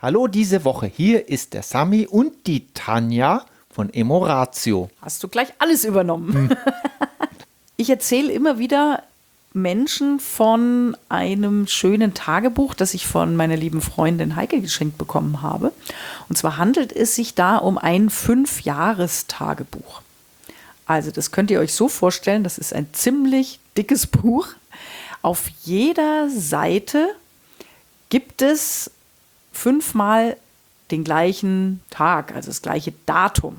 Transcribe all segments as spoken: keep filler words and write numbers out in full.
Hallo diese Woche, hier ist der Sami und die Tanja von Emoratio. Hast du gleich alles übernommen. Hm. Ich erzähle immer wieder Menschen von einem schönen Tagebuch, das ich von meiner lieben Freundin Heike geschenkt bekommen habe. Und zwar handelt es sich da um ein Fünf-Jahres-Tagebuch. Also das könnt ihr euch so vorstellen, das ist ein ziemlich dickes Buch. Auf jeder Seite gibt es fünfmal den gleichen Tag, also das gleiche Datum.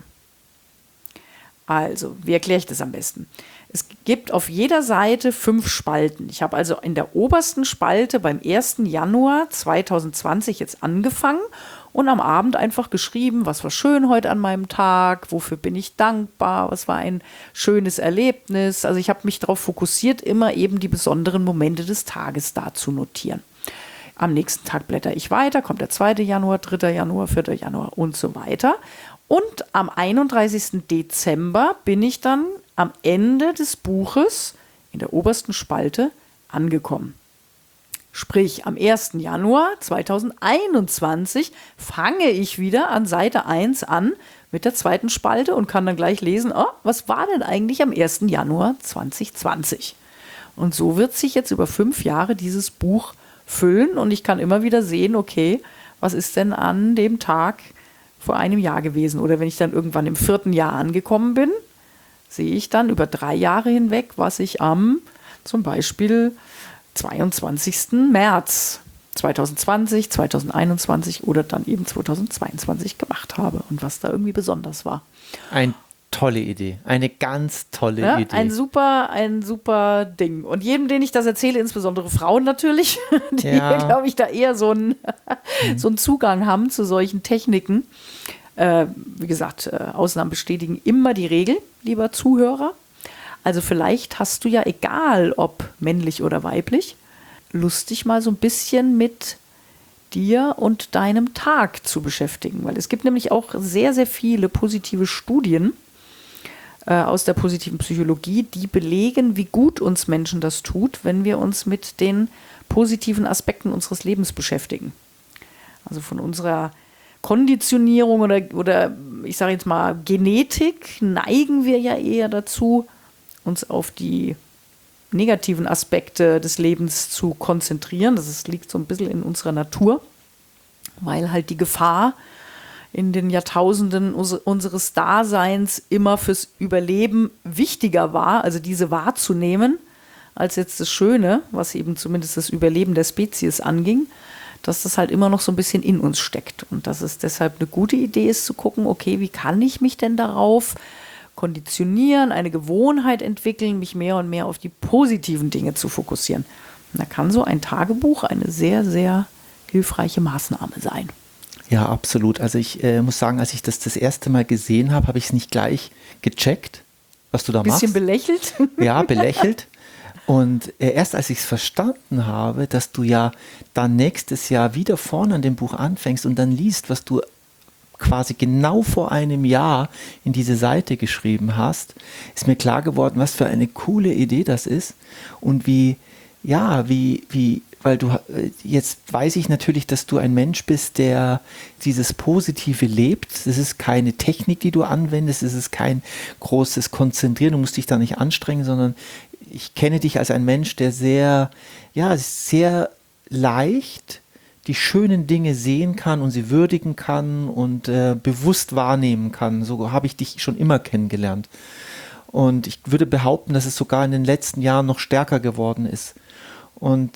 Also, wie erkläre ich das am besten? Es gibt auf jeder Seite fünf Spalten. Ich habe also in der obersten Spalte beim ersten Januar zweitausendzwanzig jetzt angefangen und am Abend einfach geschrieben, was war schön heute an meinem Tag, wofür bin ich dankbar, was war ein schönes Erlebnis. Also ich habe mich darauf fokussiert, immer eben die besonderen Momente des Tages da zu notieren. Am nächsten Tag blätter ich weiter, kommt der zweite Januar, dritter Januar, vierter Januar und so weiter. Und am einunddreißigsten Dezember bin ich dann am Ende des Buches in der obersten Spalte angekommen. Sprich, am ersten Januar zweitausendeinundzwanzig fange ich wieder an Seite eins an mit der zweiten Spalte und kann dann gleich lesen, oh, was war denn eigentlich am ersten Januar zweitausendzwanzig? Und so wird sich jetzt über fünf Jahre dieses Buch füllen und ich kann immer wieder sehen, okay, was ist denn an dem Tag vor einem Jahr gewesen? Oder wenn ich dann irgendwann im vierten Jahr angekommen bin, sehe ich dann über drei Jahre hinweg, was ich am zum Beispiel zweiundzwanzigsten März zweitausendzwanzig, zweitausendeinundzwanzig oder dann eben zweitausendzweiundzwanzig gemacht habe und was da irgendwie besonders war. Ein Tolle Idee, eine ganz tolle ja, Idee. Ein super, ein super Ding. Und jedem, den ich das erzähle, insbesondere Frauen natürlich, die, ja. glaube ich, da eher so einen, mhm. so einen Zugang haben zu solchen Techniken. Äh, wie gesagt, äh, Ausnahmen bestätigen immer die Regel, lieber Zuhörer. Also vielleicht hast du ja, egal ob männlich oder weiblich, Lust, dich mal so ein bisschen mit dir und deinem Tag zu beschäftigen. Weil es gibt nämlich auch sehr, sehr viele positive Studien aus der positiven Psychologie, die belegen, wie gut uns Menschen das tut, wenn wir uns mit den positiven Aspekten unseres Lebens beschäftigen. Also von unserer Konditionierung oder, oder ich sage jetzt mal Genetik neigen wir ja eher dazu, uns auf die negativen Aspekte des Lebens zu konzentrieren. Das ist, liegt so ein bisschen in unserer Natur, weil halt die Gefahr in den Jahrtausenden unseres Daseins immer fürs Überleben wichtiger war, also diese wahrzunehmen, als jetzt das Schöne, was eben zumindest das Überleben der Spezies anging, dass das halt immer noch so ein bisschen in uns steckt. Und dass es deshalb eine gute Idee ist, zu gucken, okay, wie kann ich mich denn darauf konditionieren, eine Gewohnheit entwickeln, mich mehr und mehr auf die positiven Dinge zu fokussieren. Und da kann so ein Tagebuch eine sehr, sehr hilfreiche Maßnahme sein. Ja, absolut. Also ich äh, muss sagen, als ich das das erste Mal gesehen habe, habe ich es nicht gleich gecheckt, was du da machst. Bisschen belächelt? Ja, belächelt. Und äh, erst als ich es verstanden habe, dass du ja dann nächstes Jahr wieder vorne an dem Buch anfängst und dann liest, was du quasi genau vor einem Jahr in diese Seite geschrieben hast, ist mir klar geworden, was für eine coole Idee das ist und wie, ja, wie, wie, weil du, jetzt weiß ich natürlich, dass du ein Mensch bist, der dieses Positive lebt. Das ist keine Technik, die du anwendest, es ist kein großes Konzentrieren, du musst dich da nicht anstrengen, sondern ich kenne dich als ein Mensch, der sehr, ja, sehr leicht die schönen Dinge sehen kann und sie würdigen kann und äh, bewusst wahrnehmen kann. So habe ich dich schon immer kennengelernt. Und ich würde behaupten, dass es sogar in den letzten Jahren noch stärker geworden ist. Und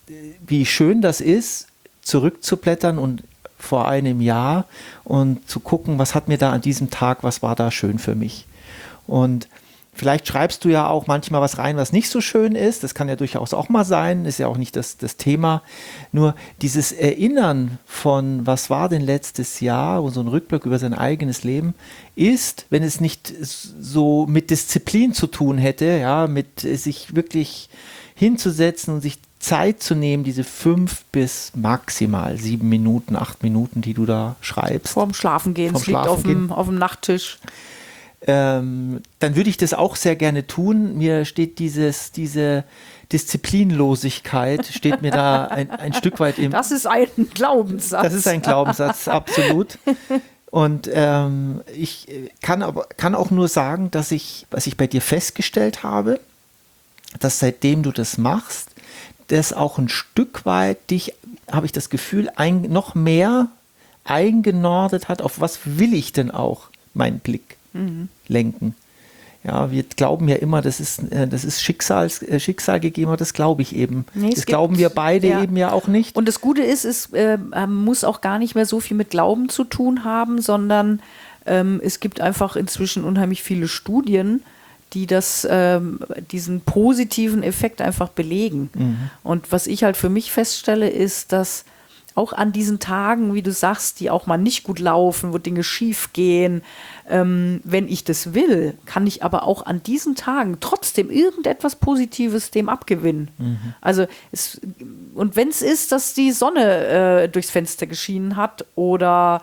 wie schön das ist, zurückzublättern und vor einem Jahr und zu gucken, was hat mir da an diesem Tag, was war da schön für mich. Und vielleicht schreibst du ja auch manchmal was rein, was nicht so schön ist. Das kann ja durchaus auch mal sein, ist ja auch nicht das, das Thema. Nur dieses Erinnern von, was war denn letztes Jahr und so ein Rückblick über sein eigenes Leben ist, wenn es nicht so mit Disziplin zu tun hätte, ja, mit sich wirklich hinzusetzen und sich Zeit zu nehmen, diese fünf bis maximal sieben Minuten, acht Minuten, die du da schreibst. Vorm Schlafengehen, es liegt auf dem, auf dem Nachttisch. ähm, dann würde ich das auch sehr gerne tun. Mir steht dieses, diese Disziplinlosigkeit, steht mir da ein, ein Stück weit im... Das ist ein Glaubenssatz. Das ist ein Glaubenssatz, absolut. Und ähm, ich kann, aber, kann auch nur sagen, dass ich, was ich bei dir festgestellt habe, dass seitdem du das machst, das auch ein Stück weit dich, habe ich das Gefühl, ein, noch mehr eingenordet hat, auf was will ich denn auch meinen Blick mhm. lenken. Ja, wir glauben ja immer, das ist, das ist Schicksals, Schicksal gegeben, aber das glaube ich eben. Nee, das gibt, glauben wir beide ja. eben ja auch nicht. Und das Gute ist, es äh, muss auch gar nicht mehr so viel mit Glauben zu tun haben, sondern ähm, es gibt einfach inzwischen unheimlich viele Studien, die das, ähm, diesen positiven Effekt einfach belegen. Mhm. Und was ich halt für mich feststelle, ist, dass auch an diesen Tagen, wie du sagst, die auch mal nicht gut laufen, wo Dinge schief gehen, ähm, wenn ich das will, kann ich aber auch an diesen Tagen trotzdem irgendetwas Positives dem abgewinnen. Mhm. Also es, und wenn es ist, dass die Sonne äh, durchs Fenster geschienen hat oder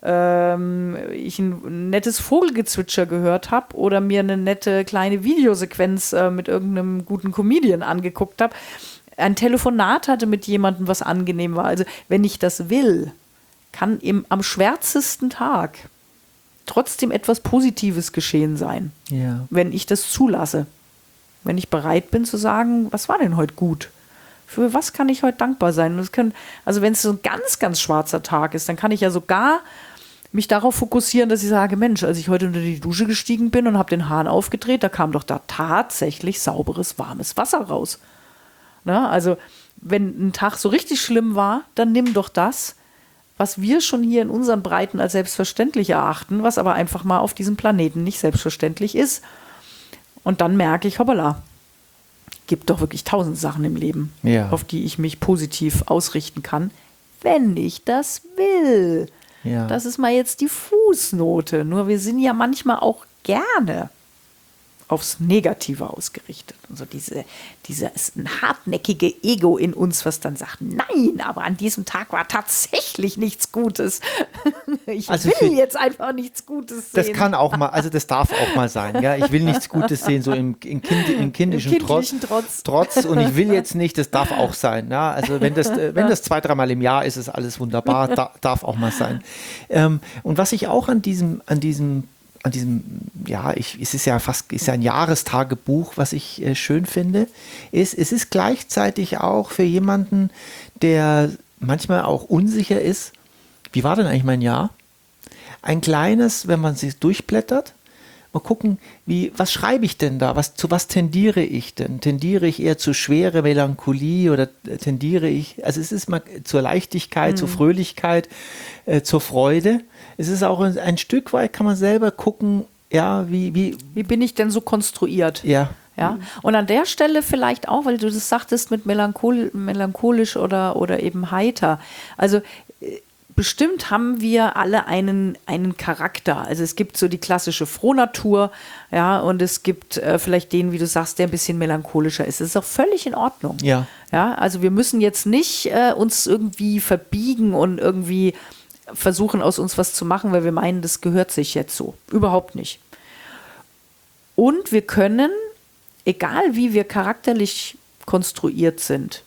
ähm, ich ein nettes Vogelgezwitscher gehört habe oder mir eine nette kleine Videosequenz äh, mit irgendeinem guten Comedian angeguckt habe, ein Telefonat hatte mit jemandem, was angenehm war. Also wenn ich das will, kann im, am schwärzesten Tag trotzdem etwas Positives geschehen sein, ja. wenn ich das zulasse. Wenn ich bereit bin zu sagen, was war denn heute gut? Für was kann ich heute dankbar sein? Und das können, also wenn es so ein ganz, ganz schwarzer Tag ist, dann kann ich ja sogar mich darauf fokussieren, dass ich sage, Mensch, als ich heute unter die Dusche gestiegen bin und habe den Hahn aufgedreht, da kam doch da tatsächlich sauberes, warmes Wasser raus. Na, also wenn ein Tag so richtig schlimm war, dann nimm doch das, was wir schon hier in unseren Breiten als selbstverständlich erachten, was aber einfach mal auf diesem Planeten nicht selbstverständlich ist. Und dann merke ich, hoppala, gibt doch wirklich tausend Sachen im Leben, ja. auf die ich mich positiv ausrichten kann, wenn ich das will. Ja. Das ist mal jetzt die Fußnote. Nur wir sind ja manchmal auch gerne aufs Negative ausgerichtet. Und so diese, dieses hartnäckige Ego in uns, was dann sagt, nein, aber an diesem Tag war tatsächlich nichts Gutes. Ich also will für, jetzt einfach nichts Gutes sehen. Das kann auch mal, also das darf auch mal sein. Ja? Ich will nichts Gutes sehen, so im, im, kind, im kindischen, Im kindlichen Trotz, Trotz. Trotz. Und ich will jetzt nicht, das darf auch sein. Ja? Also wenn das, wenn das zwei, dreimal im Jahr ist, ist alles wunderbar, da, darf auch mal sein. Ähm, und was ich auch an diesem, an diesem an diesem, ja, ich, es ist ja fast, ist ja ein Jahrestagebuch, was ich äh, schön finde, ist, es ist gleichzeitig auch für jemanden, der manchmal auch unsicher ist, wie war denn eigentlich mein Jahr? Ein kleines, wenn man sich durchblättert, mal gucken, wie, was schreibe ich denn da? Was, zu was tendiere ich denn? Tendiere ich eher zu schwere Melancholie oder tendiere ich, also es ist mal zur Leichtigkeit, mhm. zur Fröhlichkeit, äh, zur Freude. Es ist auch ein, ein Stück weit, kann man selber gucken, ja, wie, wie. Wie bin ich denn so konstruiert? Ja. Ja. Und an der Stelle vielleicht auch, weil du das sagtest mit melanchol- melancholisch oder, oder eben heiter. Also, bestimmt haben wir alle einen, einen Charakter. Also es gibt so die klassische Frohnatur, ja, und es gibt äh, vielleicht den, wie du sagst, der ein bisschen melancholischer ist. Das ist auch völlig in Ordnung. Ja. Ja, also wir müssen jetzt nicht äh, uns irgendwie verbiegen und irgendwie versuchen, aus uns was zu machen, weil wir meinen, das gehört sich jetzt so. Überhaupt nicht. Und wir können, egal wie wir charakterlich konstruiert sind,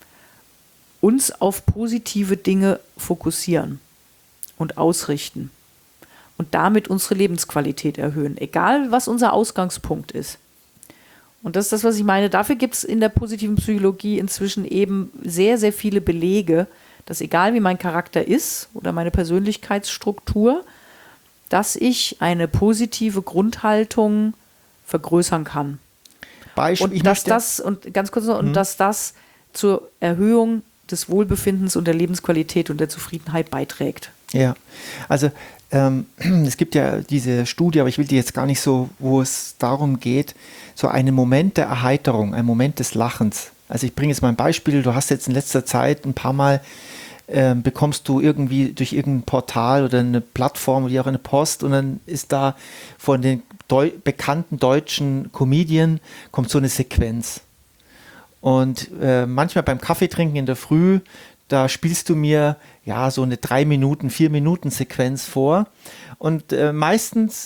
uns auf positive Dinge fokussieren und ausrichten und damit unsere Lebensqualität erhöhen, egal was unser Ausgangspunkt ist. Und das ist das, was ich meine. Dafür gibt es in der positiven Psychologie inzwischen eben sehr, sehr viele Belege, dass egal wie mein Charakter ist oder meine Persönlichkeitsstruktur, dass ich eine positive Grundhaltung vergrößern kann. Beispiel, und dass das, und ganz kurz noch, und dass das zur Erhöhung des Wohlbefindens und der Lebensqualität und der Zufriedenheit beiträgt. Ja, also ähm, es gibt ja diese Studie, aber ich will die jetzt gar nicht so, wo es darum geht, so einen Moment der Erheiterung, einen Moment des Lachens. Also ich bringe jetzt mal ein Beispiel, du hast jetzt in letzter Zeit ein paar Mal, ähm, bekommst du irgendwie durch irgendein Portal oder eine Plattform oder wie auch eine Post und dann ist da von den Deu- bekannten deutschen Comedian kommt so eine Sequenz. Und äh, manchmal beim Kaffeetrinken in der Früh, da spielst du mir ja so eine drei Minuten, vier Minuten Sequenz vor. Und äh, meistens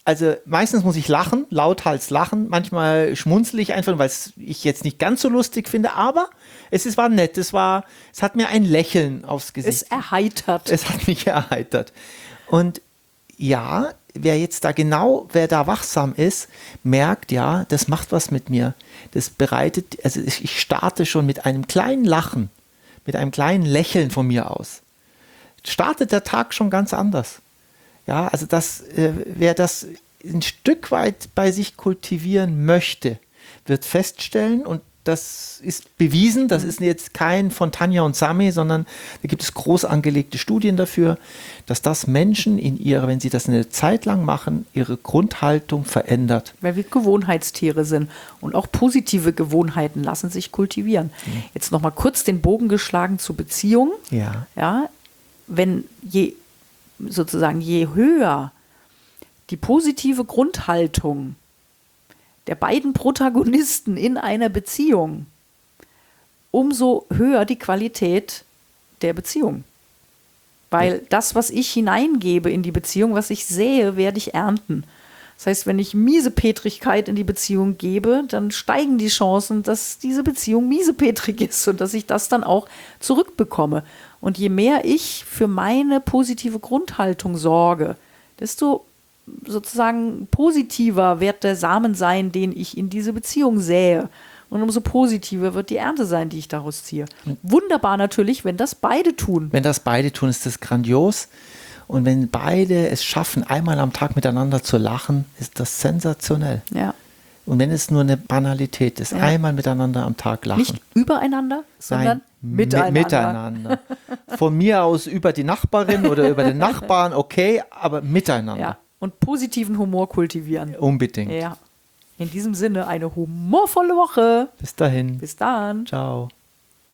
also meistens muss ich lachen, lauthals lachen. Manchmal schmunzle ich einfach, weil ich jetzt nicht ganz so lustig finde, aber es ist, war nett. Es war, es hat mir ein Lächeln aufs Gesicht. Es erheitert. Es hat mich erheitert. Und ja, wer jetzt da genau, wer da wachsam ist, merkt, ja, das macht was mit mir. Das bereitet, also ich, ich starte schon mit einem kleinen Lachen, mit einem kleinen Lächeln von mir aus. Startet der Tag schon ganz anders. Ja, also das, äh, wer das ein Stück weit bei sich kultivieren möchte, wird feststellen, und das ist bewiesen, das ist jetzt kein von Tanja und Sami, sondern da gibt es groß angelegte Studien dafür, dass das Menschen in ihrer, wenn sie das eine Zeit lang machen, ihre Grundhaltung verändert. Weil wir Gewohnheitstiere sind und auch positive Gewohnheiten lassen sich kultivieren. Mhm. Jetzt nochmal kurz den Bogen geschlagen zur Beziehung. Ja. Ja, wenn je, sozusagen je höher die positive Grundhaltung der beiden Protagonisten in einer Beziehung, umso höher die Qualität der Beziehung. Weil das, was ich hineingebe in die Beziehung, was ich sähe, werde ich ernten. Das heißt, wenn ich Miesepetrigkeit in die Beziehung gebe, dann steigen die Chancen, dass diese Beziehung miesepetrig ist und dass ich das dann auch zurückbekomme. Und je mehr ich für meine positive Grundhaltung sorge, desto sozusagen positiver wird der Samen sein, den ich in diese Beziehung sähe. Und umso positiver wird die Ernte sein, die ich daraus ziehe. Wunderbar natürlich, wenn das beide tun. Wenn das beide tun, ist das grandios. Und wenn beide es schaffen, einmal am Tag miteinander zu lachen, ist das sensationell. Ja. Und wenn es nur eine Banalität ist, ja. einmal miteinander am Tag lachen. Nicht übereinander, sondern Nein, miteinander. miteinander. Von mir aus über die Nachbarin oder über den Nachbarn, okay, aber miteinander. Ja. Und positiven Humor kultivieren. Unbedingt. Ja. In diesem Sinne eine humorvolle Woche. Bis dahin. Bis dann. Ciao.